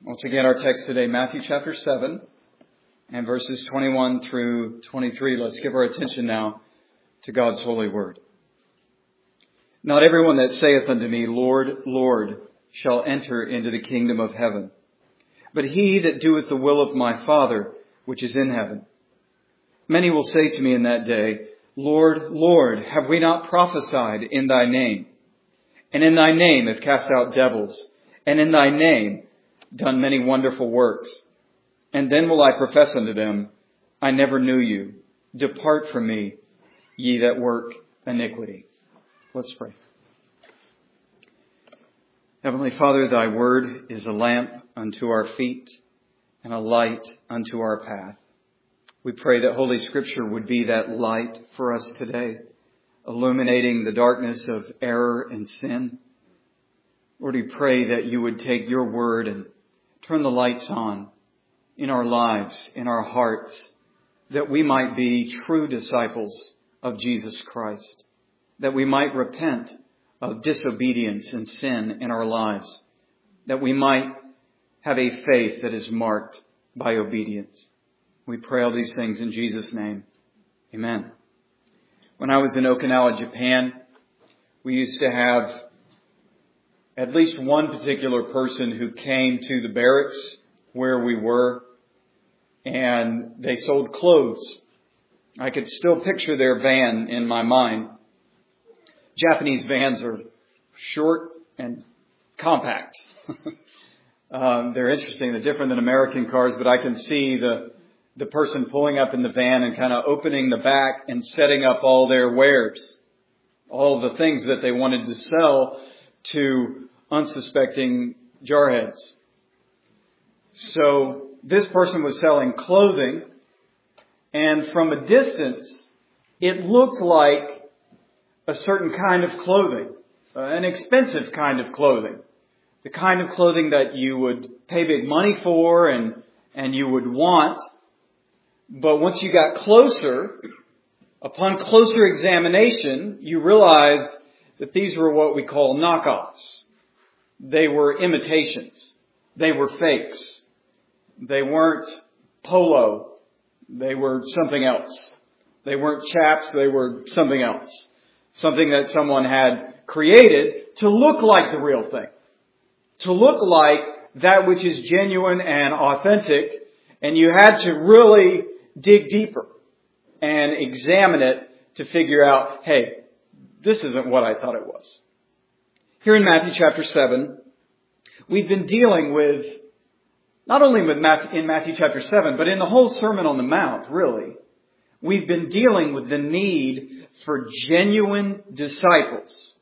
Once again, our text today, Matthew chapter 7 and verses 21 through 23. Let's give our attention now to God's holy word. Not everyone that saith unto me, Lord, Lord, shall enter into the kingdom of heaven, but he that doeth the will of my Father which is in heaven. Many will say to me in that day, Lord, Lord, have we not prophesied in thy name? And in thy name have cast out devils, and in thy name done many wonderful works. And then will I profess unto them, I never knew you. Depart from me, ye that work iniquity. Let's pray. Heavenly Father, thy word is a lamp unto our feet and a light unto our path. We pray that Holy Scripture would be that light for us today, illuminating the darkness of error and sin. Lord, we pray that you would take your word and turn the lights on in our lives, in our hearts, that we might be true disciples of Jesus Christ, that we might repent of disobedience and sin in our lives, that we might have a faith that is marked by obedience. We pray all these things in Jesus' name. Amen. When I was in Okinawa, Japan, we used to have at least one particular person who came to the barracks where we were, and they sold clothes. I could still picture their van in my mind. Japanese vans are short and compact. They're interesting. They're different than American cars, but I can see the person pulling up in the van and kind of opening the back and setting up all their wares, all the things that they wanted to sell to unsuspecting jarheads. So this person was selling clothing, and from a distance, it looked like a certain kind of clothing, an expensive kind of clothing, the kind of clothing that you would pay big money for and you would want. But once you got closer, upon closer examination, you realized that these were what we call knockoffs. They were imitations. They were fakes. They weren't polo. They were something else. They weren't chaps. They were something else. Something that someone had created to look like the real thing. To look like that which is genuine and authentic. And you had to really dig deeper and examine it to figure out, hey, this isn't what I thought it was. Here in Matthew chapter 7, we've been dealing with, not only in Matthew chapter 7, but in the whole Sermon on the Mount, really, we've been dealing with the need for genuine disciples.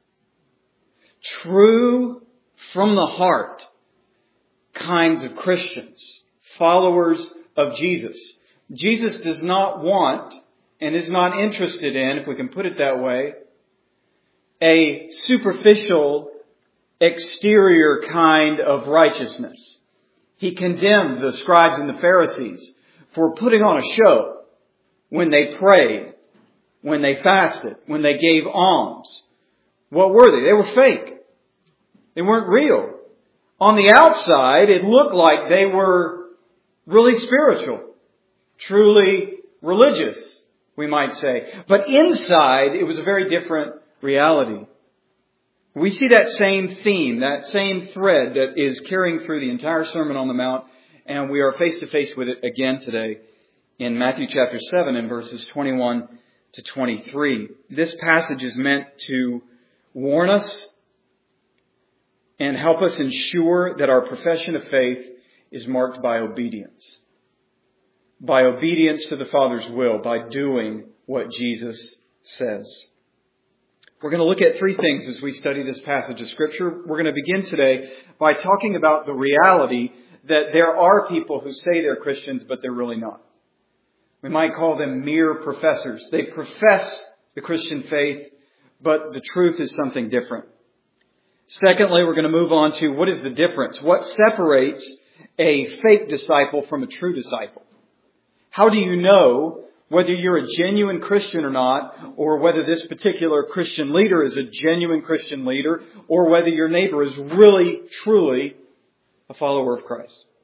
True from the heart kinds of Christians, followers of Jesus. Jesus does not want and is not interested in, if we can put it that way, a superficial, exterior kind of righteousness. He condemned the scribes and the Pharisees for putting on a show when they prayed, when they fasted, when they gave alms. What were they? They were fake. They weren't real. On the outside, it looked like they were really spiritual, truly religious, we might say. But inside, it was a very different reality. We see that same theme, that same thread that is carrying through the entire Sermon on the Mount, and we are face to face with it again today in Matthew chapter 7 and verses 21 to 23. This passage is meant to warn us and help us ensure that our profession of faith is marked by obedience. By obedience to the Father's will, by doing what Jesus says. We're going to look at three things as we study this passage of Scripture. We're going to begin today by talking about the reality that there are people who say they're Christians, but they're really not. We might call them mere professors. They profess the Christian faith, but the truth is something different. Secondly, we're going to move on to what is the difference? What separates a fake disciple from a true disciple? How do you know whether you're a genuine Christian or not, or whether this particular Christian leader is a genuine Christian leader, or whether your neighbor is really, truly a follower of Christ?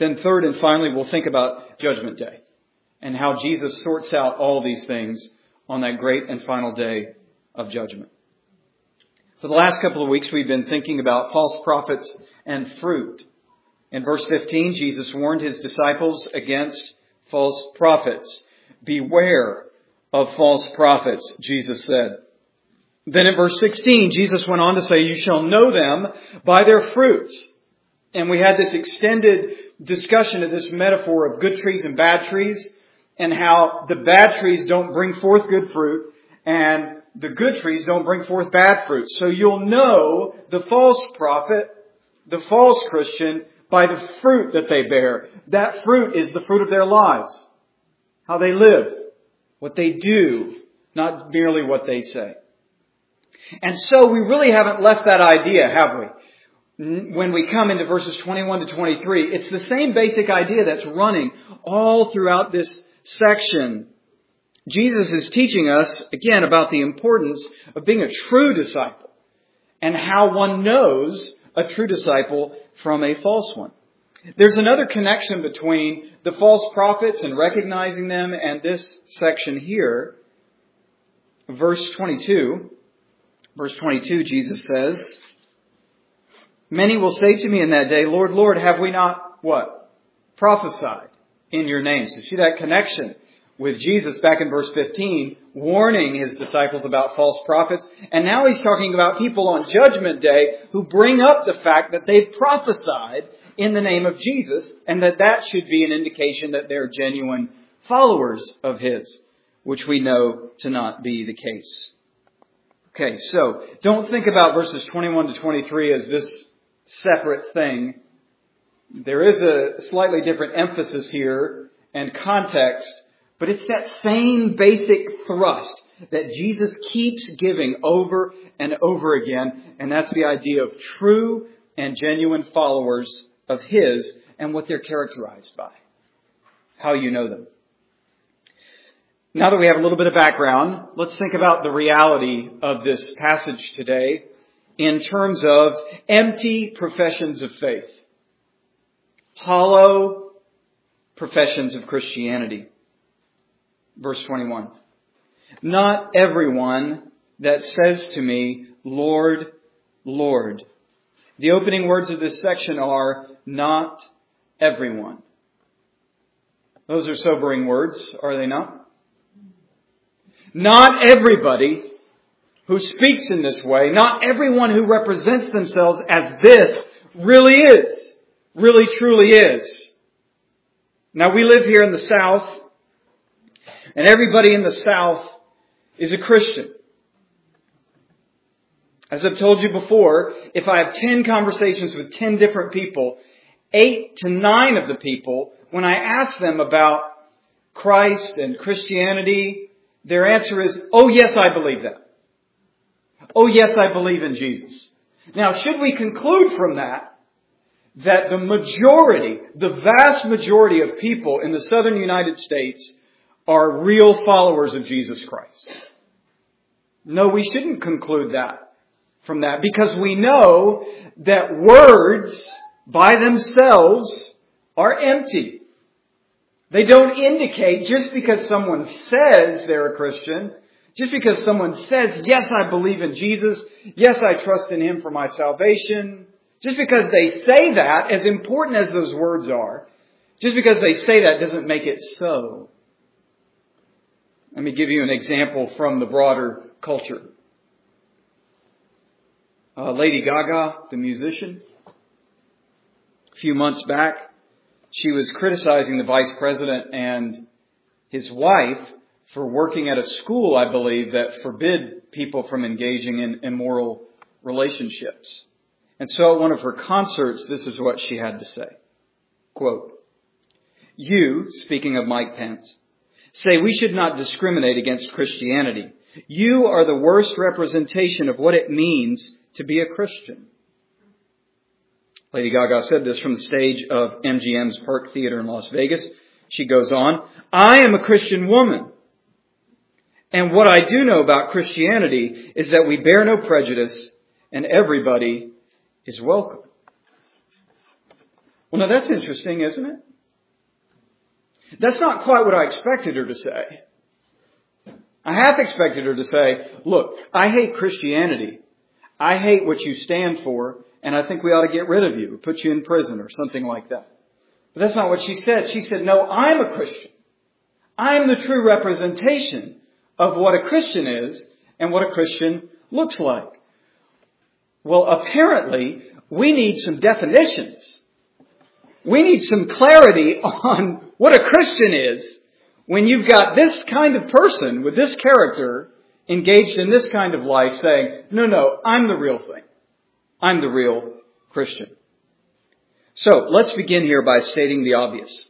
Then third and finally, we'll think about Judgment Day and how Jesus sorts out all these things on that great and final day of judgment. For the last couple of weeks, we've been thinking about false prophets and fruit. In verse 15, Jesus warned his disciples against false prophets. Beware of false prophets, Jesus said. Then in verse 16, Jesus went on to say, you shall know them by their fruits. And we had this extended discussion of this metaphor of good trees and bad trees, and how the bad trees don't bring forth good fruit, and the good trees don't bring forth bad fruit. So you'll know the false prophet, the false Christian, by the fruit that they bear. That fruit is the fruit of their lives. How they live. What they do. Not merely what they say. And so we really haven't left that idea, have we? When we come into verses 21 to 23, it's the same basic idea that's running all throughout this section. Jesus is teaching us, again, about the importance of being a true disciple and how one knows a true disciple from a false one. There's another connection between the false prophets and recognizing them and this section here. Verse 22, Jesus says, many will say to me in that day, Lord, Lord, have we not, what? Prophesied in your name. So see that connection with Jesus back in verse 15, warning his disciples about false prophets. And now he's talking about people on Judgment Day who bring up the fact that they've prophesied in the name of Jesus, and that should be an indication that they're genuine followers of his, which we know to not be the case. Okay, so don't think about verses 21 to 23 as this separate thing. There is a slightly different emphasis here and context, but it's that same basic thrust that Jesus keeps giving over and over again, and that's the idea of true and genuine followers of his and what they're characterized by. How you know them. Now that we have a little bit of background, let's think about the reality of this passage today in terms of empty professions of faith. Hollow professions of Christianity. Verse 21. Not everyone that says to me, Lord, Lord. The opening words of this section are, not everyone. Those are sobering words, are they not? Not everybody who speaks in this way, not everyone who represents themselves as this really is, really truly is. Now we live here in the South, and everybody in the South is a Christian. As I've told you before, if I have 10 conversations with 10 different people, 8 to 9 of the people, when I ask them about Christ and Christianity, their answer is, oh yes, I believe that. Oh yes, I believe in Jesus. Now, should we conclude from that the majority, the vast majority of people in the southern United States are real followers of Jesus Christ? No, we shouldn't conclude that from that, because we know that words by themselves are empty. They don't indicate, just because someone says they're a Christian, just because someone says, yes, I believe in Jesus, yes, I trust in him for my salvation, just because they say that, as important as those words are, just because they say that doesn't make it so. Let me give you an example from the broader culture. Lady Gaga, the musician, a few months back, she was criticizing the vice president and his wife for working at a school, I believe, that forbid people from engaging in immoral relationships. And so at one of her concerts, this is what she had to say. Quote, you, speaking of Mike Pence, say we should not discriminate against Christianity. You are the worst representation of what it means to be a Christian. Lady Gaga said this from the stage of MGM's Park Theater in Las Vegas. She goes on, I am a Christian woman. And what I do know about Christianity is that we bear no prejudice and everybody is welcome. Well, now that's interesting, isn't it? That's not quite what I expected her to say. I half expected her to say, look, I hate Christianity. I hate what you stand for, and I think we ought to get rid of you, put you in prison or something like that. But that's not what she said. She said, no, I'm a Christian. I'm the true representation of what a Christian is and what a Christian looks like. Well, apparently, we need some definitions. We need some clarity on what a Christian is when you've got this kind of person with this character engaged in this kind of life saying, no, I'm the real thing. I'm the real Christian. So, let's begin here by stating the obvious.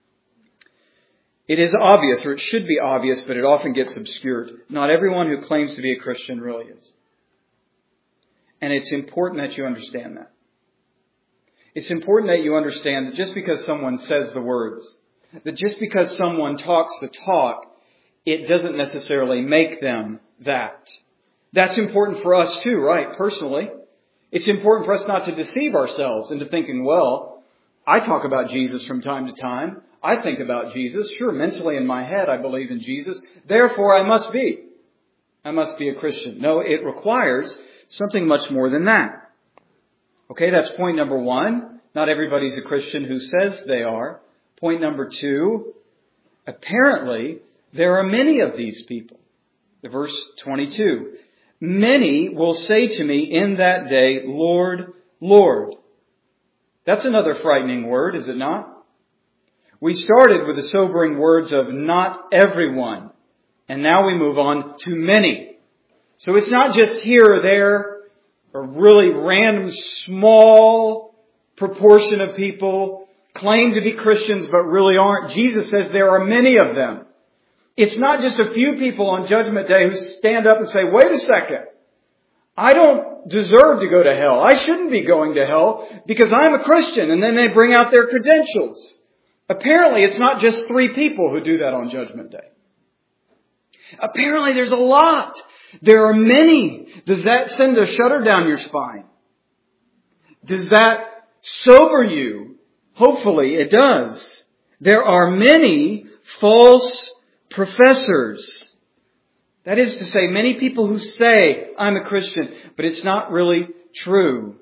It is obvious, or it should be obvious, but it often gets obscured. Not everyone who claims to be a Christian really is. And it's important that you understand that. It's important that you understand that just because someone says the words, that just because someone talks the talk, it doesn't necessarily make them that. That's important for us too, right? Personally. It's important for us not to deceive ourselves into thinking, well, I talk about Jesus from time to time. I think about Jesus. Sure, mentally in my head I believe in Jesus. Therefore I must be a Christian. No, it requires something much more than that. Okay, that's point number one. Not everybody's a Christian who says they are. Point number two, apparently there are many of these people. Verse 22. Many will say to me in that day, Lord, Lord. That's another frightening word, is it not? We started with the sobering words of not everyone. And now we move on to many. So it's not just here or there, a really random small proportion of people claim to be Christians but really aren't. Jesus says there are many of them. It's not just a few people on Judgment Day who stand up and say, wait a second, I don't deserve to go to hell. I shouldn't be going to hell because I'm a Christian. And then they bring out their credentials. Apparently it's not just 3 people who do that on Judgment Day. Apparently there's a lot. There are many. Does that send a shudder down your spine? Does that sober you? Hopefully it does. There are many false professors. That is to say, many people who say, I'm a Christian, but it's not really true.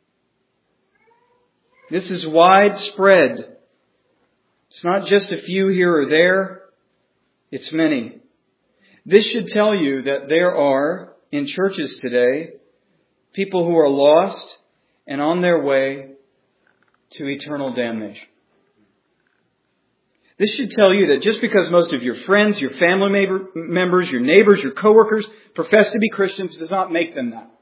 This is widespread. It's not just a few here or there. It's many. This should tell you that there are, in churches today, people who are lost and on their way to eternal damnation. This should tell you that just because most of your friends, your family members, your neighbors, your coworkers profess to be Christians does not make them that.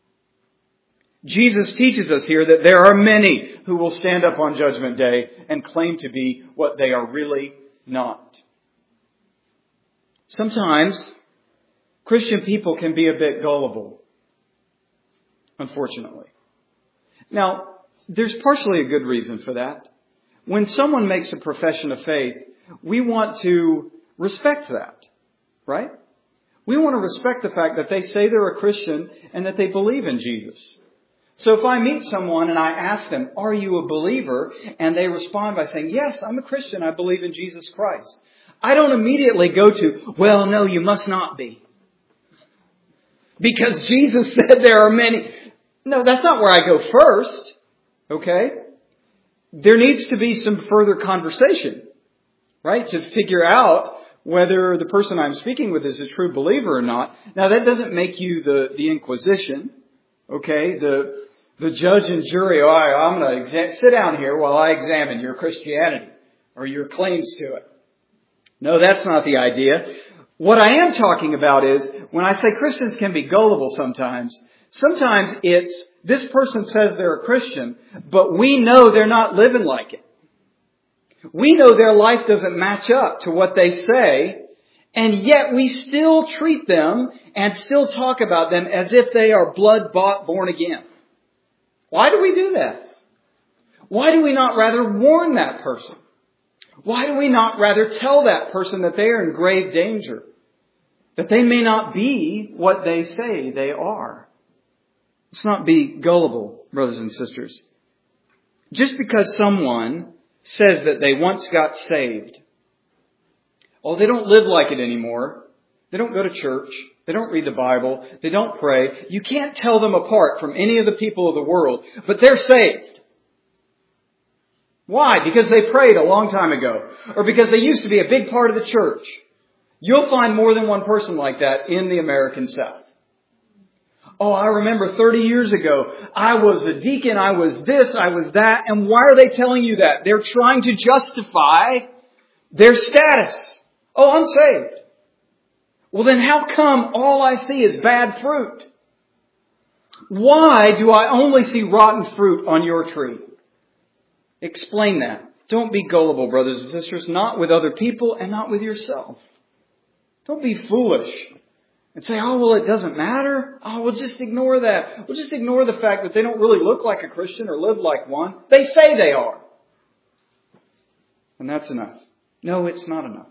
Jesus teaches us here that there are many who will stand up on Judgment Day and claim to be what they are really not. Sometimes Christian people can be a bit gullible, unfortunately. Now, there's partially a good reason for that. When someone makes a profession of faith, we want to respect that, right? We want to respect the fact that they say they're a Christian and that they believe in Jesus. So if I meet someone and I ask them, are you a believer? And they respond by saying, yes, I'm a Christian. I believe in Jesus Christ. I don't immediately go to, well, no, you must not be. Because Jesus said there are many. No, that's not where I go first. Okay? There needs to be some further conversation, right? To figure out whether the person I'm speaking with is a true believer or not. Now, that doesn't make you the Inquisition, okay? The judge and jury, all right, I'm going to sit down here while I examine your Christianity or your claims to it. No, that's not the idea. What I am talking about is when I say Christians can be gullible sometimes it's this person says they're a Christian, but we know they're not living like it. We know their life doesn't match up to what they say, and yet we still treat them and still talk about them as if they are blood-bought, born again. Why do we do that? Why do we not rather warn that person? Why do we not rather tell that person that they are in grave danger? That they may not be what they say they are? Let's not be gullible, brothers and sisters. Just because someone says that they once got saved, they don't live like it anymore. They don't go to church. They don't read the Bible. They don't pray. You can't tell them apart from any of the people of the world, but they're saved. Why? Because they prayed a long time ago, or because they used to be a big part of the church. You'll find more than one person like that in the American South. I remember 30 years ago, I was a deacon, I was this, I was that. And why are they telling you that? They're trying to justify their status. I'm saved. Well, then how come all I see is bad fruit? Why do I only see rotten fruit on your tree? Explain that. Don't be gullible, brothers and sisters, not with other people and not with yourself. Don't be foolish and say, it doesn't matter. We'll just ignore that. We'll just ignore the fact that they don't really look like a Christian or live like one. They say they are. And that's enough. No, it's not enough.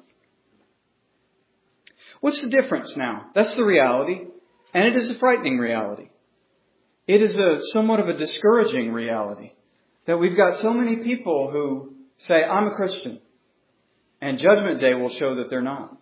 What's the difference now? That's the reality. And it is a frightening reality. It is somewhat of a discouraging reality. That we've got so many people who say, I'm a Christian. And Judgment Day will show that they're not.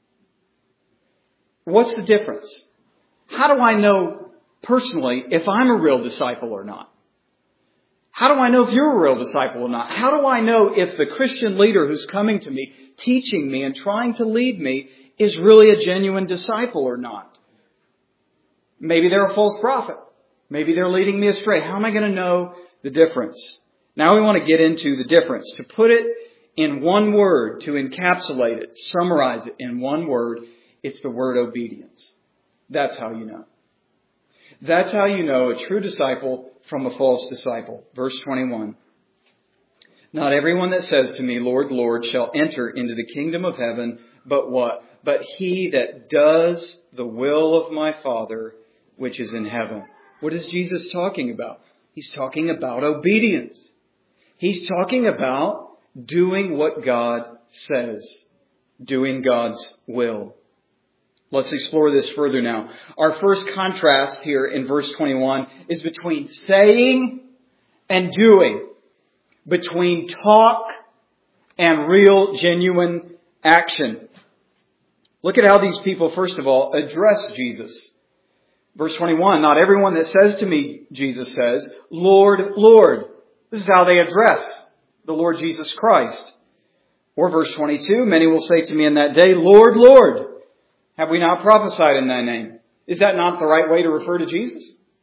What's the difference? How do I know personally if I'm a real disciple or not? How do I know if you're a real disciple or not? How do I know if the Christian leader who's coming to me, teaching me and trying to lead me is really a genuine disciple or not? Maybe they're a false prophet. Maybe they're leading me astray. How am I going to know the difference? Now we want to get into the difference. To put it in one word, to encapsulate it, summarize it in one word, it's the word obedience. That's how you know. That's how you know a true disciple from a false disciple. Verse 21. Not everyone that says to me, Lord, Lord, shall enter into the kingdom of heaven, but what? But he that does the will of my Father, which is in heaven. What is Jesus talking about? He's talking about obedience. He's talking about doing what God says. Doing God's will. Let's explore this further now. Our first contrast here in verse 21 is between saying and doing. Between talk and real, genuine action. Look at how these people, first of all, address Jesus. Verse 21, not everyone that says to me, Jesus says, Lord, Lord. This is how they address the Lord Jesus Christ. Or verse 22, many will say to me in that day, Lord, Lord. Have we not prophesied in thy name? Is that not the right way to refer to Jesus?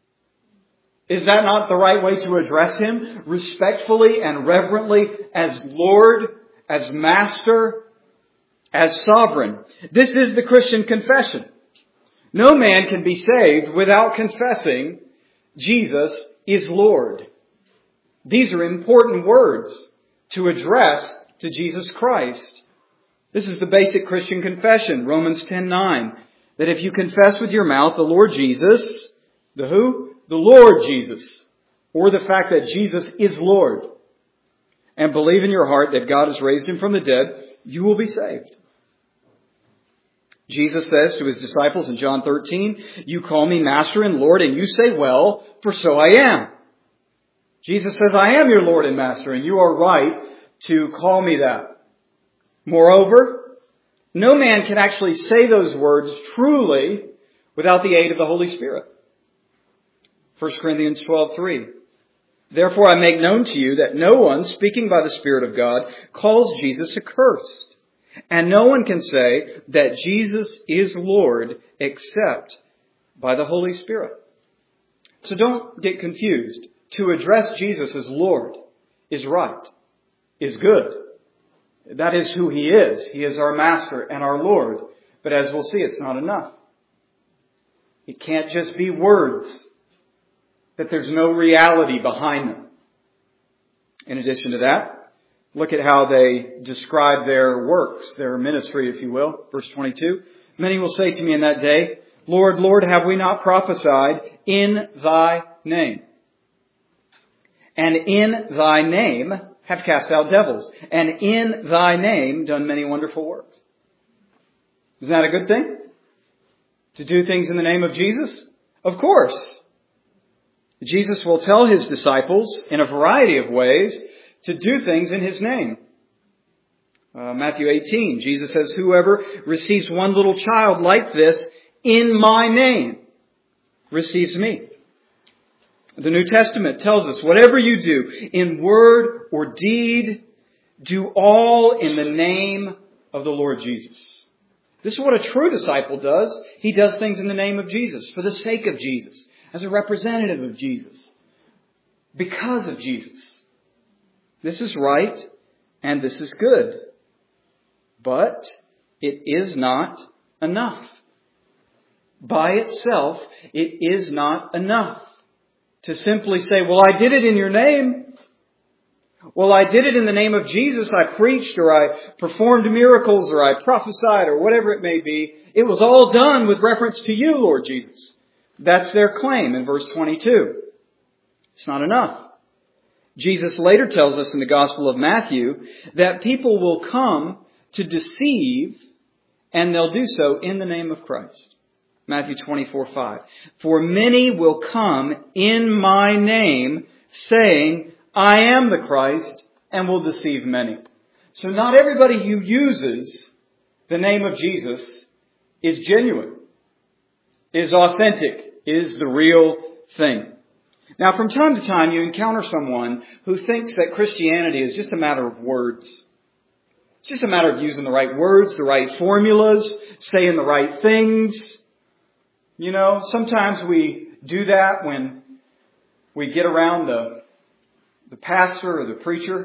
Is that not the right way to address Him respectfully and reverently as Lord, as Master, as Sovereign? This is the Christian confession. No man can be saved without confessing Jesus is Lord. These are important words to address to Jesus Christ. This is the basic Christian confession, Romans 10:9, that if you confess with your mouth the Lord Jesus, the who? The Lord Jesus, or the fact that Jesus is Lord, and believe in your heart that God has raised Him from the dead, you will be saved. Jesus says to His disciples in John 13, you call me Master and Lord, and you say, well, for so I am. Jesus says, I am your Lord and Master, and you are right to call me that. Moreover, no man can actually say those words truly without the aid of the Holy Spirit. 1 Corinthians 12:3. Therefore I make known to you that no one, speaking by the Spirit of God, calls Jesus accursed. And no one can say that Jesus is Lord except by the Holy Spirit. So don't get confused. To address Jesus as Lord is right, is good. That is who He is. He is our Master and our Lord. But as we'll see, it's not enough. It can't just be words, that there's no reality behind them. In addition to that, look at how they describe their works, their ministry, if you will. Verse 22, many will say to me in that day, Lord, Lord, have we not prophesied in Thy name? And in Thy name have cast out devils, and in Thy name done many wonderful works. Isn't that a good thing? To do things in the name of Jesus? Of course. Jesus will tell His disciples in a variety of ways to do things in His name. Matthew 18, Jesus says, "Whoever receives one little child like this in my name receives me." The New Testament tells us, whatever you do in word or deed, do all in the name of the Lord Jesus. This is what a true disciple does. He does things in the name of Jesus, for the sake of Jesus, as a representative of Jesus, because of Jesus. This is right, and this is good. But it is not enough. By itself, it is not enough to simply say, well, I did it in your name. Well, I did it in the name of Jesus. I preached, or I performed miracles, or I prophesied, or whatever it may be. It was all done with reference to you, Lord Jesus. That's their claim in verse 22. It's not enough. Jesus later tells us in the Gospel of Matthew that people will come to deceive, and they'll do so in the name of Christ. Matthew 24:5. "For many will come in my name, saying, I am the Christ, and will deceive many." So not everybody who uses the name of Jesus is genuine, is authentic, is the real thing. Now, from time to time, you encounter someone who thinks that Christianity is just a matter of words. It's just a matter of using the right words, the right formulas, saying the right things. You know, sometimes we do that when we get around the pastor or the preacher.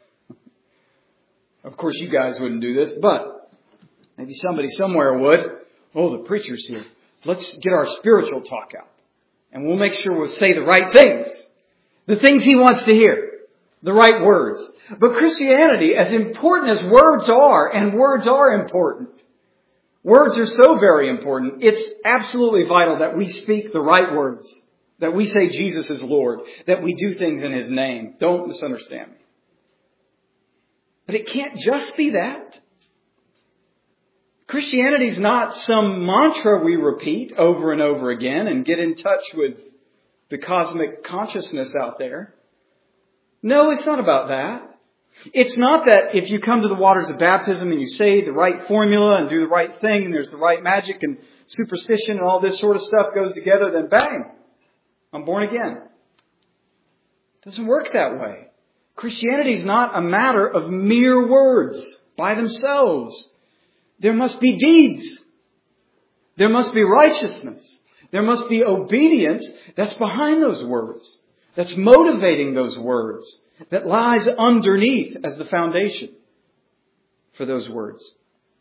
Of course, you guys wouldn't do this, but maybe somebody somewhere would. Oh, the preacher's here. Let's get our spiritual talk out. And we'll make sure we'll say the right things. The things he wants to hear. The right words. But Christianity, as important as words are, and words are important, words are so very important, it's absolutely vital that we speak the right words. That we say Jesus is Lord. That we do things in His name. Don't misunderstand me. But it can't just be that. Christianity is not some mantra we repeat over and over again and get in touch with the cosmic consciousness out there. No, it's not about that. It's not that if you come to the waters of baptism and you say the right formula and do the right thing and there's the right magic and superstition and all this sort of stuff goes together, then bang, I'm born again. It doesn't work that way. Christianity is not a matter of mere words by themselves. There must be deeds. There must be righteousness. There must be obedience that's behind those words. That's motivating those words. That lies underneath as the foundation for those words.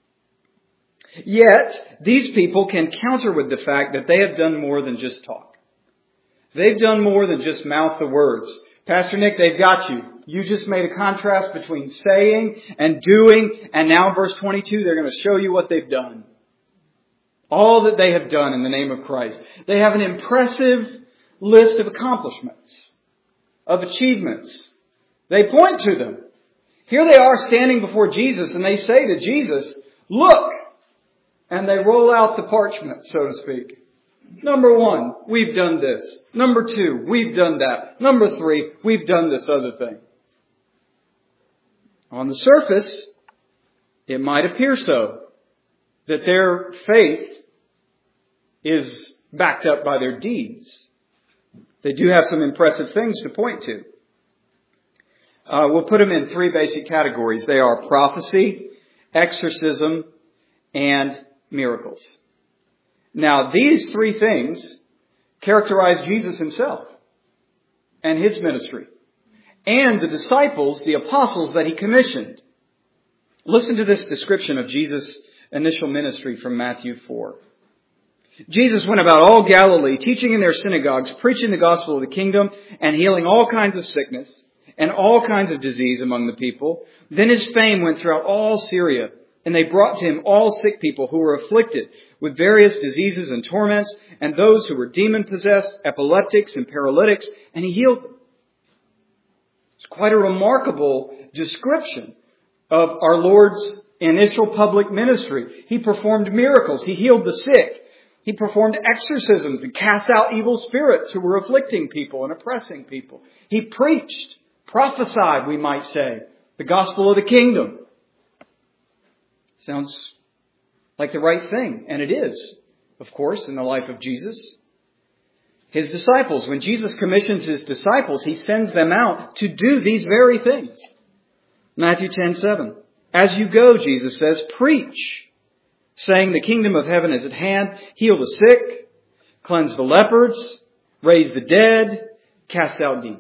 Yet, these people can counter with the fact that they have done more than just talk. They've done more than just mouth the words. Pastor Nick, they've got you. You just made a contrast between saying and doing, and now in verse 22, they're going to show you what they've done. All that they have done in the name of Christ. They have an impressive list of accomplishments, of achievements. They point to them. Here they are standing before Jesus, and they say to Jesus, look! And they roll out the parchment, so to speak. Number 1, we've done this. Number 2, we've done that. Number 3, we've done this other thing. On the surface, it might appear so, that their faith is backed up by their deeds. They do have some impressive things to point to. We'll put them in 3 basic categories. They are prophecy, exorcism, and miracles. Now, these 3 things characterize Jesus Himself and His ministry and the disciples, the apostles that He commissioned. Listen to this description of Jesus' initial ministry from Matthew 4. Jesus went about all Galilee, teaching in their synagogues, preaching the gospel of the kingdom, and healing all kinds of sickness and all kinds of disease among the people. Then His fame went throughout all Syria, and they brought to Him all sick people who were afflicted with various diseases and torments, and those who were demon-possessed, epileptics, and paralytics, and He healed them. It's quite a remarkable description of our Lord's initial public ministry. He performed miracles. He healed the sick. He performed exorcisms and cast out evil spirits who were afflicting people and oppressing people. He preached, prophesied, we might say, the gospel of the kingdom. Sounds like the right thing, and it is, of course, in the life of Jesus. His disciples, when Jesus commissions His disciples, He sends them out to do these very things. Matthew 10:7. As you go, Jesus says, preach, saying the kingdom of heaven is at hand, heal the sick, cleanse the lepers, raise the dead, cast out demons.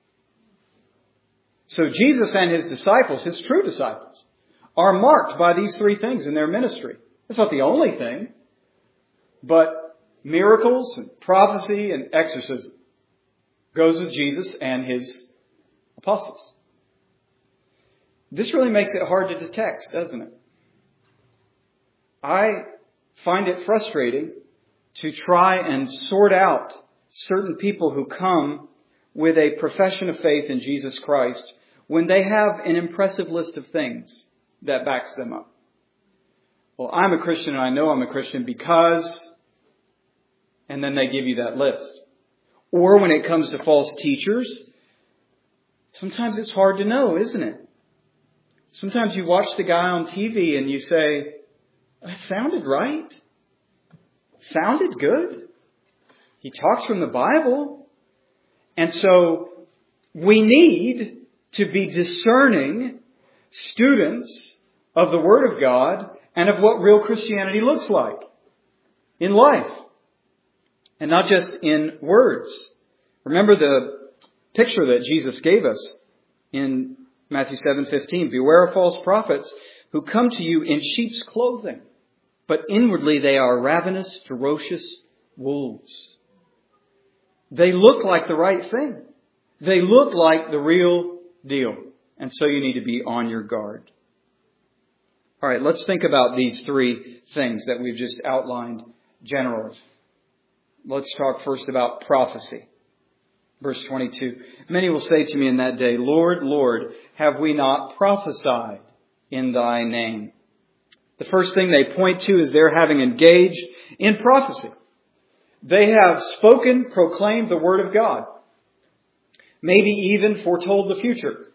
So Jesus and His disciples, His true disciples, are marked by these three things in their ministry. It's not the only thing, but miracles and prophecy and exorcism goes with Jesus and His apostles. This really makes it hard to detect, doesn't it? I find it frustrating to try and sort out certain people who come with a profession of faith in Jesus Christ when they have an impressive list of things that backs them up. Well, I'm a Christian and I know I'm a Christian because, and then they give you that list. Or when it comes to false teachers, sometimes it's hard to know, isn't it? Sometimes you watch the guy on TV and you say, that sounded right. Sounded good. He talks from the Bible. And so we need to be discerning students of the Word of God and of what real Christianity looks like in life. And not just in words. Remember the picture that Jesus gave us in Matthew 7:15. Beware of false prophets who come to you in sheep's clothing, but inwardly they are ravenous, ferocious wolves. They look like the right thing. They look like the real deal. And so you need to be on your guard. All right, let's think about these three things that we've just outlined generally. Let's talk first about prophecy. Verse 22. Many will say to me in that day, Lord, Lord, have we not prophesied in Thy name? The first thing they point to is their having engaged in prophecy. They have spoken, proclaimed the Word of God. Maybe even foretold the future.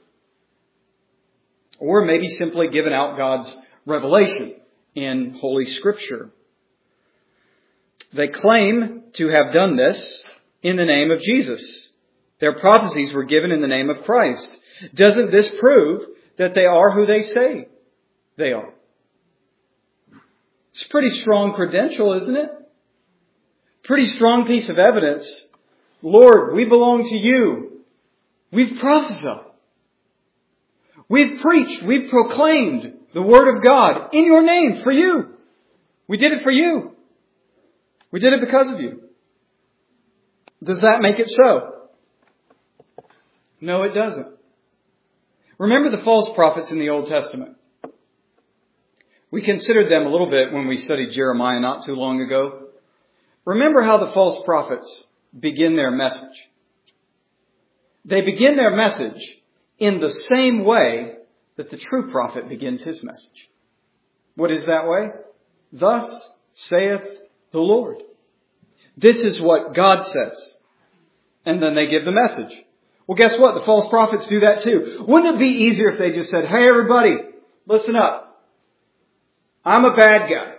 Or maybe simply given out God's revelation in Holy Scripture. They claim to have done this in the name of Jesus. Their prophecies were given in the name of Christ. Doesn't this prove that they are who they say they are? It's a pretty strong credential, isn't it? Pretty strong piece of evidence. Lord, we belong to you. We've prophesied. We've preached. We've proclaimed the Word of God in your name for you. We did it for you. We did it because of you. Does that make it so? No, it doesn't. Remember the false prophets in the Old Testament. We considered them a little bit when we studied Jeremiah not too long ago. Remember how the false prophets begin their message. They begin their message in the same way that the true prophet begins his message. What is that way? Thus saith the Lord. This is what God says. And then they give the message. Well, guess what? The false prophets do that too. Wouldn't it be easier if they just said, hey, everybody, listen up. I'm a bad guy.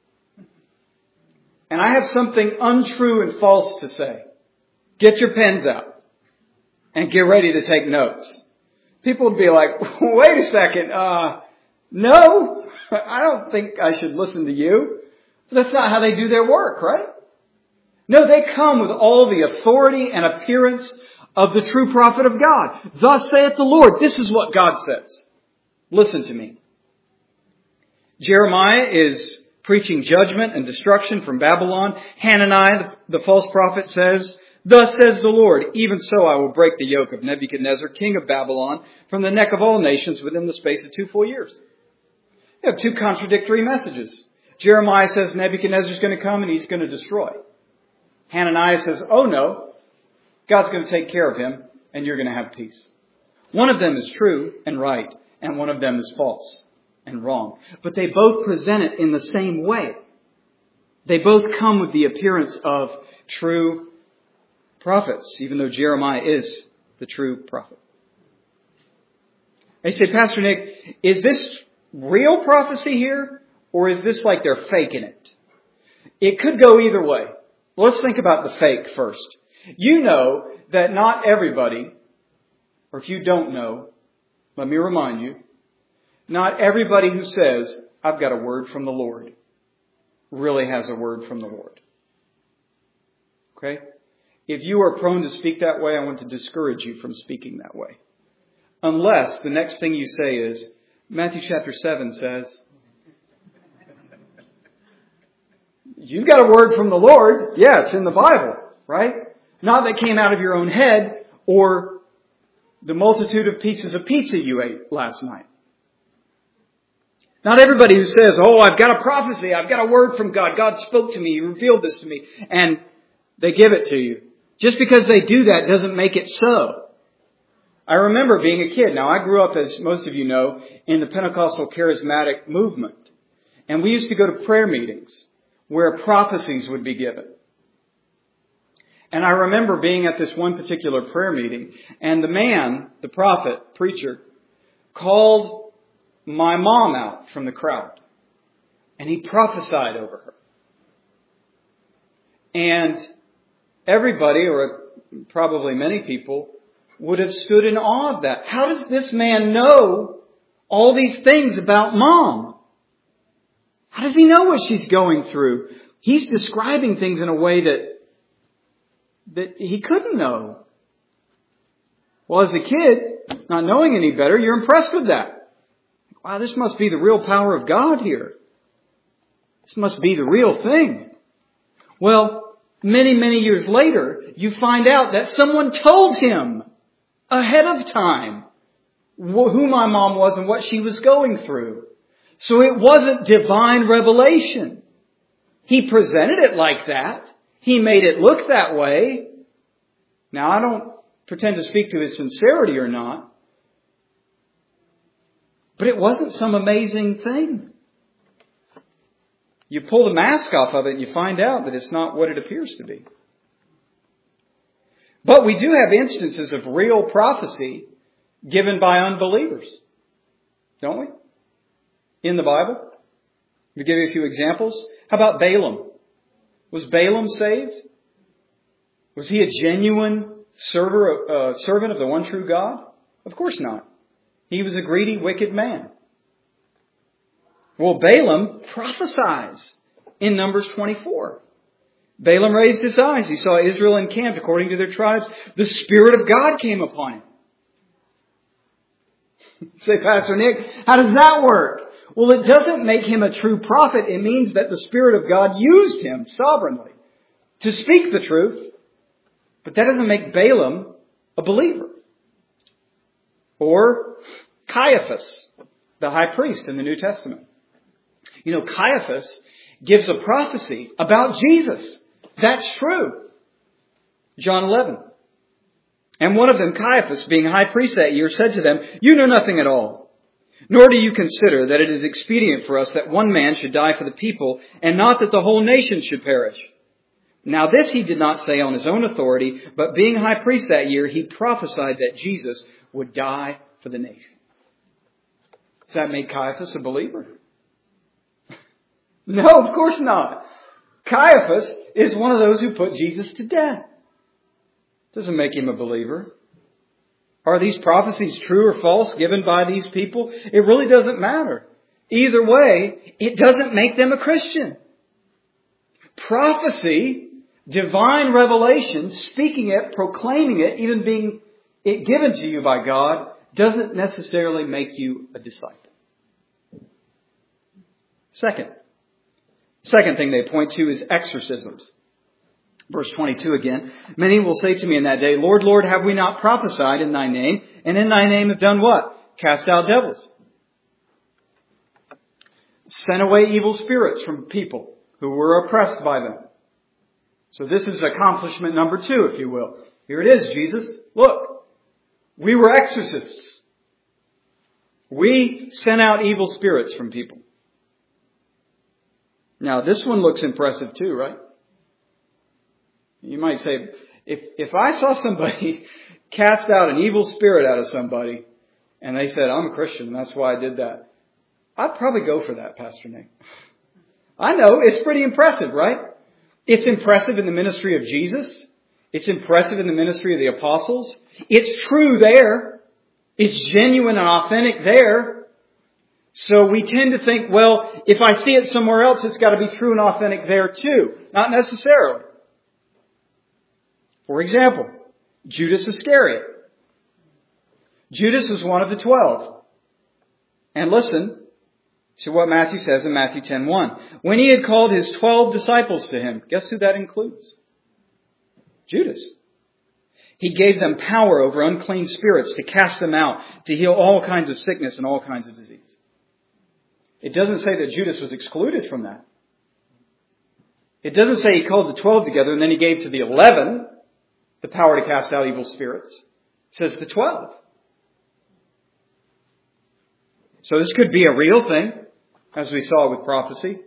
And I have something untrue and false to say. Get your pens out and get ready to take notes. People would be like, wait a second. No, I don't think I should listen to you. But that's not how they do their work, right? No, they come with all the authority and appearance of the true prophet of God. Thus saith the Lord. This is what God says. Listen to me. Jeremiah is preaching judgment and destruction from Babylon. Hananiah, the false prophet, says, thus says the Lord, even so I will break the yoke of Nebuchadnezzar, king of Babylon, from the neck of all nations within the space of 2 full years. You have two contradictory messages. Jeremiah says Nebuchadnezzar's going to come and he's going to destroy. Hananiah says, oh no, God's going to take care of him and you're going to have peace. One of them is true and right, and one of them is false and wrong. But they both present it in the same way. They both come with the appearance of true prophets, even though Jeremiah is the true prophet. They say, Pastor Nick, is this real prophecy here, or is this like they're faking it? It could go either way. Let's think about the fake first. You know that not everybody, or if you don't know, let me remind you, not everybody who says, I've got a word from the Lord, really has a word from the Lord. Okay? If you are prone to speak that way, I want to discourage you from speaking that way. Unless the next thing you say is, Matthew chapter 7 says, you've got a word from the Lord. Yeah, it's in the Bible, right? Not that came out of your own head or the multitude of pieces of pizza you ate last night. Not everybody who says, oh, I've got a prophecy, I've got a word from God, God spoke to me, He revealed this to me, and they give it to you. Just because they do that doesn't make it so. I remember being a kid. Now, I grew up, as most of you know, in the Pentecostal charismatic movement. And we used to go to prayer meetings where prophecies would be given. And I remember being at this one particular prayer meeting, and the man, the prophet, preacher, called my mom out from the crowd. And he prophesied over her. And everybody, or probably many people, would have stood in awe of that. How does this man know all these things about Mom? How does he know what she's going through? He's describing things in a way that he couldn't know. Well, as a kid, not knowing any better, you're impressed with that. Wow, this must be the real power of God here. This must be the real thing. Well, many, many years later, you find out that someone told him ahead of time who my mom was and what she was going through. So it wasn't divine revelation. He presented it like that. He made it look that way. Now, I don't pretend to speak to his sincerity or not, but it wasn't some amazing thing. You pull the mask off of it and you find out that it's not what it appears to be. But we do have instances of real prophecy given by unbelievers, don't we? In the Bible. Let me give you a few examples. How about Balaam? Was Balaam saved? Was he a genuine servant of the one true God? Of course not. He was a greedy, wicked man. Well, Balaam prophesies in Numbers 24. Balaam raised his eyes. He saw Israel encamped according to their tribes. The Spirit of God came upon him. Say, Pastor Nick, how does that work? Well, it doesn't make him a true prophet. It means that the Spirit of God used him sovereignly to speak the truth. But that doesn't make Balaam a believer. Or Caiaphas, the high priest in the New Testament. You know, Caiaphas gives a prophecy about Jesus. That's true. John 11. And one of them, Caiaphas, being high priest that year, said to them, "You know nothing at all, nor do you consider that it is expedient for us that one man should die for the people, and not that the whole nation should perish." Now this he did not say on his own authority, but being high priest that year, he prophesied that Jesus would die for the nation. Does that make Caiaphas a believer? No, of course not. Caiaphas is one of those who put Jesus to death. Doesn't make him a believer. Are these prophecies true or false given by these people? It really doesn't matter. Either way, it doesn't make them a Christian. Prophecy, divine revelation, speaking it, proclaiming it, even being it given to you by God, doesn't necessarily make you a disciple. Second thing they point to is exorcisms. Verse 22 again. Many will say to me in that day, "Lord, Lord, have we not prophesied in thy name? And in thy name have done what? Cast out devils. Sent away evil spirits from people who were oppressed by them." So this is accomplishment number 2, if you will. Here it is, Jesus. Look, we were exorcists. We sent out evil spirits from people. Now, this one looks impressive too, right? You might say, if I saw somebody cast out an evil spirit out of somebody, and they said, I'm a Christian, and that's why I did that, I'd probably go for that, Pastor Nate. I know, it's pretty impressive, right? It's impressive in the ministry of Jesus. It's impressive in the ministry of the apostles. It's true there. It's genuine and authentic there. So we tend to think, well, if I see it somewhere else, it's got to be true and authentic there too. Not necessarily. For example, Judas Iscariot. Judas was one of the 12. And listen to what Matthew says in Matthew 10:1. When he had called his 12 disciples to him, guess who that includes? Judas. He gave them power over unclean spirits to cast them out, to heal all kinds of sickness and all kinds of disease. It doesn't say that Judas was excluded from that. It doesn't say he called the 12 together and then he gave to the 11 the power to cast out evil spirits. It says the 12. So this could be a real thing, as we saw with prophecy.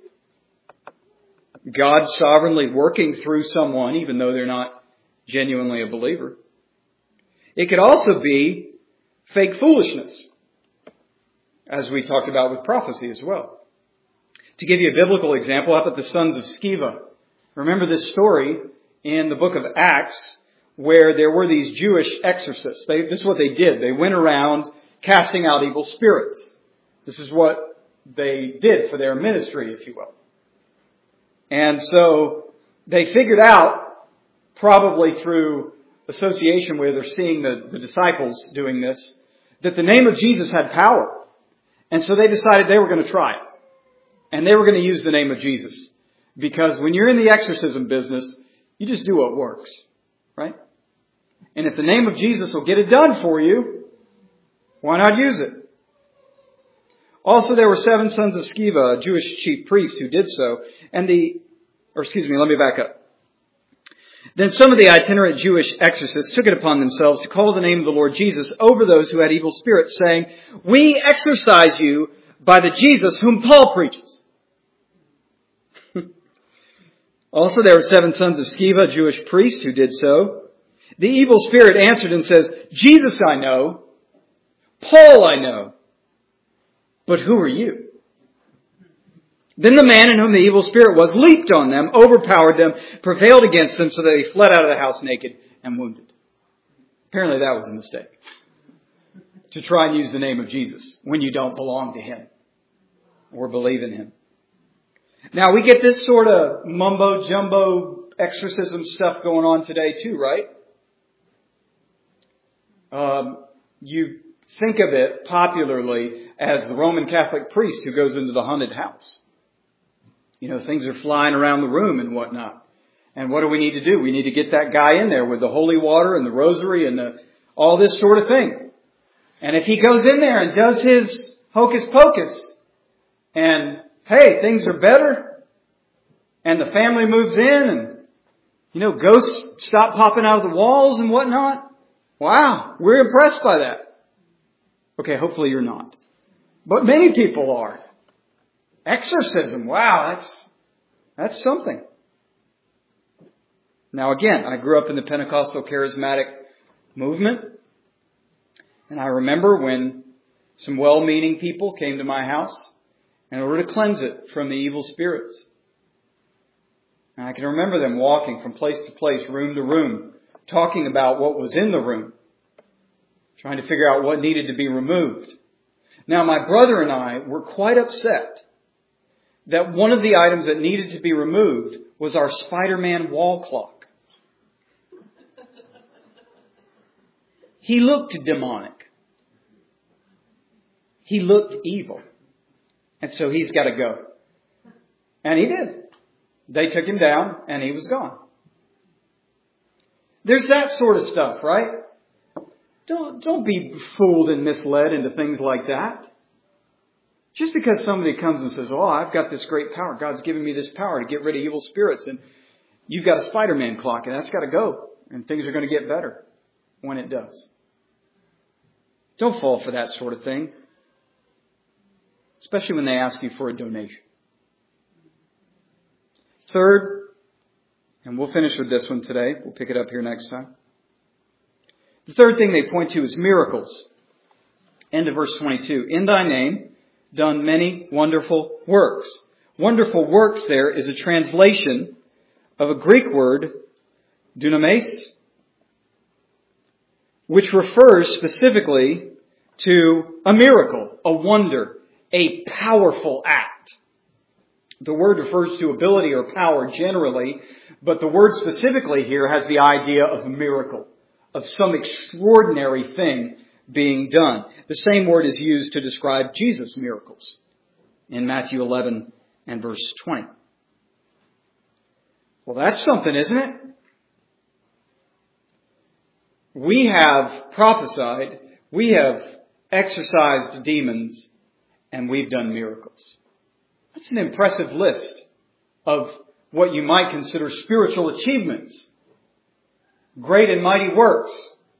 God sovereignly working through someone, even though they're not genuinely a believer. It could also be fake foolishness, as we talked about with prophecy as well. To give you a biblical example, how about the sons of Sceva? Remember this story in the book of Acts, where there were these Jewish exorcists. This is what they did. They went around casting out evil spirits. This is what they did for their ministry, if you will. And so they figured out, probably through association where they're seeing the disciples doing this, that the name of Jesus had power. And so they decided they were going to try it. And they were going to use the name of Jesus. Because when you're in the exorcism business, you just do what works. Right? And if the name of Jesus will get it done for you, why not use it? Also, there were 7 sons of Sceva, a Jewish chief priest, who did so. Let me back up. Then some of the itinerant Jewish exorcists took it upon themselves to call the name of the Lord Jesus over those who had evil spirits, saying, "We exorcise you by the Jesus whom Paul preaches." Also, there were 7 sons of Sceva, a Jewish priest, who did so. The evil spirit answered and says, "Jesus I know, Paul I know, but who are you?" Then the man in whom the evil spirit was leaped on them, overpowered them, prevailed against them, so that they fled out of the house naked and wounded. Apparently that was a mistake. To try and use the name of Jesus when you don't belong to Him or believe in Him. Now we get this sort of mumbo-jumbo exorcism stuff going on today too, right? You think of it popularly as the Roman Catholic priest who goes into the haunted house. You know, things are flying around the room and whatnot. And what do we need to do? We need to get that guy in there with the holy water and the rosary and all this sort of thing. And if he goes in there and does his hocus pocus and, hey, things are better and the family moves in and, ghosts stop popping out of the walls and whatnot. Wow, we're impressed by that. Okay, hopefully you're not. But many people are. Exorcism, wow, that's something. Now again, I grew up in the Pentecostal charismatic movement. And I remember when some well-meaning people came to my house in order to cleanse it from the evil spirits. And I can remember them walking from place to place, room to room, talking about what was in the room, trying to figure out what needed to be removed. Now, my brother and I were quite upset that one of the items that needed to be removed was our Spider-Man wall clock. He looked demonic. He looked evil. And so he's got to go. And he did. They took him down and he was gone. There's that sort of stuff, right? Don't be fooled and misled into things like that. Just because somebody comes and says, "Oh, I've got this great power. God's given me this power to get rid of evil spirits." And you've got a Spider-Man clock and that's got to go. And things are going to get better when it does. Don't fall for that sort of thing. Especially when they ask you for a donation. Third, and we'll finish with this one today. We'll pick it up here next time. The third thing they point to is miracles. End of verse 22. In thy name, done many wonderful works. Wonderful works there is a translation of a Greek word, dunamis, which refers specifically to a miracle, a wonder, a powerful act. The word refers to ability or power generally, but the word specifically here has the idea of a miracle, of some extraordinary thing being done. The same word is used to describe Jesus' miracles in Matthew 11 and verse 20. Well, that's something, isn't it? We have prophesied, we have exorcised demons, and we've done miracles. That's an impressive list of what you might consider spiritual achievements. Great and mighty works.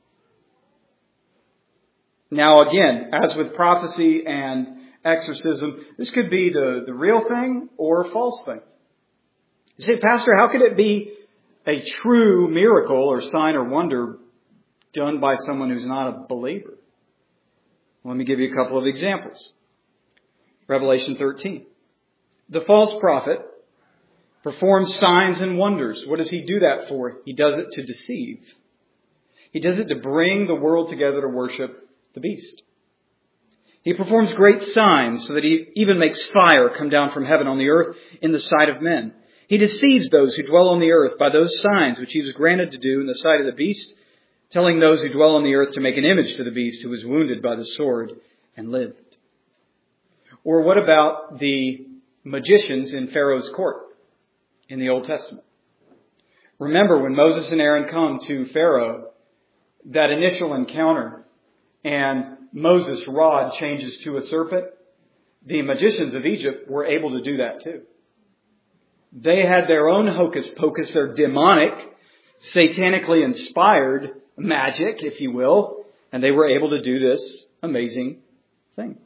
Now again, as with prophecy and exorcism, this could be the real thing or a false thing. You say, Pastor, how could it be a true miracle or sign or wonder done by someone who's not a believer? Let me give you a couple of examples. Revelation 13. The false prophet performs signs and wonders. What does he do that for? He does it to deceive. He does it to bring the world together to worship the beast. He performs great signs so that he even makes fire come down from heaven on the earth in the sight of men. He deceives those who dwell on the earth by those signs which he was granted to do in the sight of the beast, telling those who dwell on the earth to make an image to the beast who was wounded by the sword and lived. Or what about the magicians in Pharaoh's court in the Old Testament? Remember when Moses and Aaron come to Pharaoh, that initial encounter, and Moses' rod changes to a serpent? The magicians of Egypt were able to do that too. They had their own hocus pocus, their demonic, satanically inspired magic, if you will, and they were able to do this amazing thing.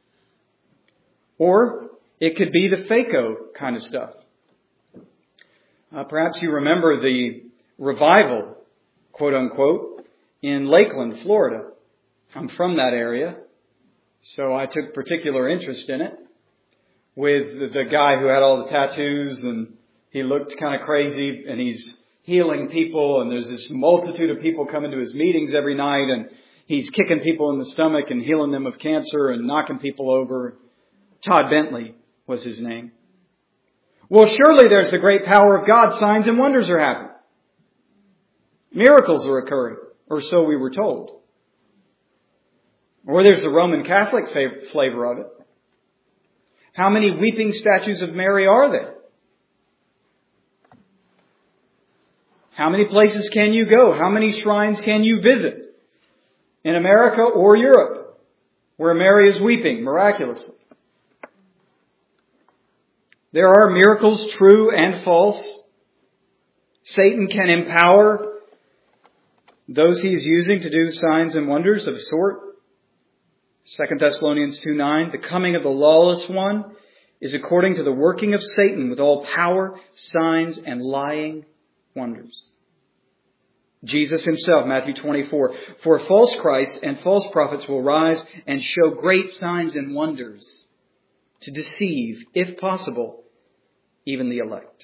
Or it could be the Phaco kind of stuff. Perhaps you remember the revival, quote unquote, in Lakeland, Florida. I'm from that area, so I took particular interest in it, with the guy who had all the tattoos, and he looked kind of crazy, and he's healing people, and there's this multitude of people coming to his meetings every night, and he's kicking people in the stomach and healing them of cancer and knocking people over. Todd Bentley was his name. Well, surely there's the great power of God. Signs and wonders are happening. Miracles are occurring, or so we were told. Or there's the Roman Catholic flavor of it. How many weeping statues of Mary are there? How many places can you go? How many shrines can you visit in America or Europe where Mary is weeping miraculously? There are miracles, true and false. Satan can empower those he's using to do signs and wonders of a sort. 2 Thessalonians 2:9, the coming of the lawless one is according to the working of Satan with all power, signs, and lying wonders. Jesus himself, Matthew 24, for false Christs and false prophets will rise and show great signs and wonders to deceive, if possible, even the elect.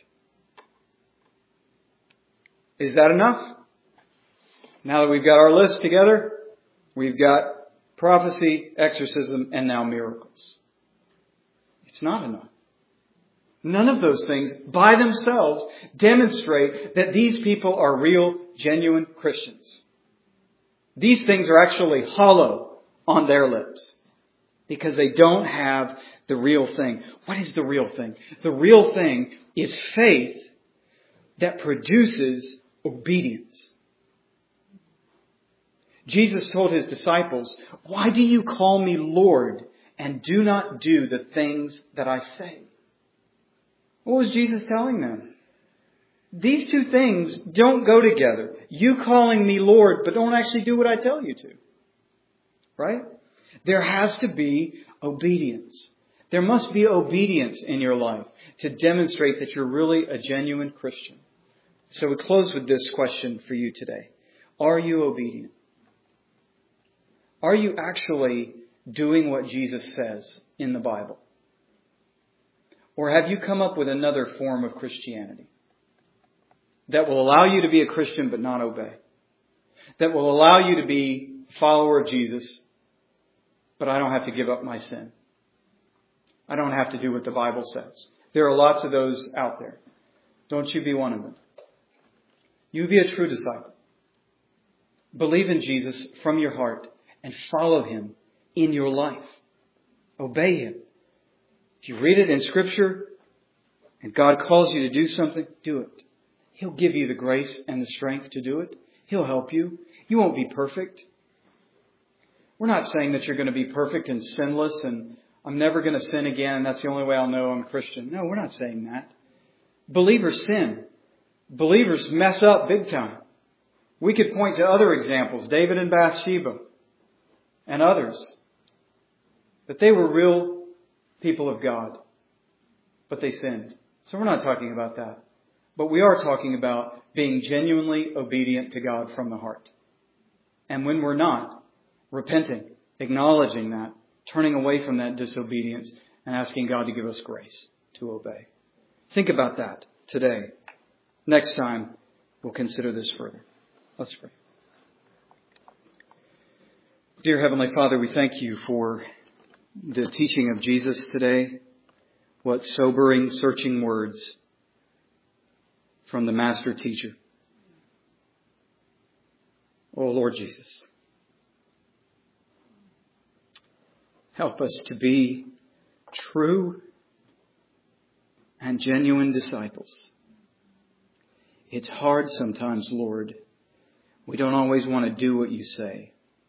Is that enough? Now that we've got our list together, we've got prophecy, exorcism, and now miracles. It's not enough. None of those things by themselves demonstrate that these people are real, genuine Christians. These things are actually hollow on their lips because they don't have the real thing. What is the real thing? The real thing is faith that produces obedience. Jesus told his disciples, why do you call me Lord and do not do the things that I say? What was Jesus telling them? These two things don't go together. You calling me Lord, but don't actually do what I tell you to. Right? There has to be obedience. There must be obedience in your life. to demonstrate that you're really a genuine Christian. So we close with this question for you today. Are you obedient? Are you actually doing what Jesus says in the Bible? Or have you come up with another form of Christianity that will allow you to be a Christian but not obey? That will allow you to be a follower of Jesus, but I don't have to give up my sin. I don't have to do what the Bible says. There are lots of those out there. Don't you be one of them. You be a true disciple. Believe in Jesus from your heart and follow Him in your life. Obey Him. If you read it in Scripture and God calls you to do something, do it. He'll give you the grace and the strength to do it. He'll help you. You won't be perfect. We're not saying that you're going to be perfect and sinless and I'm never going to sin again. That's the only way I'll know I'm a Christian. No, we're not saying that. Believers sin. Believers mess up big time. We could point to other examples, David and Bathsheba and others. But they were real people of God. But they sinned. So we're not talking about that. But we are talking about being genuinely obedient to God from the heart. And when we're not, repenting, acknowledging that, turning away from that disobedience and asking God to give us grace to obey. Think about that today. Next time, we'll consider this further. Let's pray. Dear Heavenly Father, we thank you for the teaching of Jesus today. What sobering, searching words from the Master Teacher. Oh, Lord Jesus. Help us to be true and genuine disciples. It's hard sometimes, Lord. We don't always want to do what you say.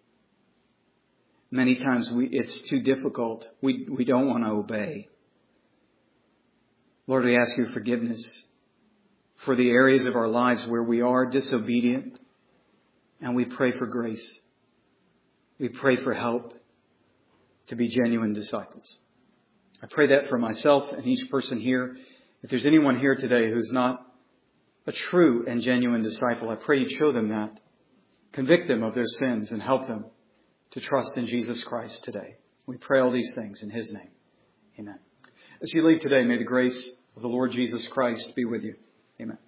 Many times it's too difficult. We don't want to obey. Lord, we ask your forgiveness for the areas of our lives where we are disobedient. And we pray for grace. We pray for help to be genuine disciples. I pray that for myself and each person here. If there's anyone here today who's not a true and genuine disciple, I pray you'd show them that. Convict them of their sins and help them to trust in Jesus Christ today. We pray all these things in His name. Amen. As you leave today, may the grace of the Lord Jesus Christ be with you. Amen.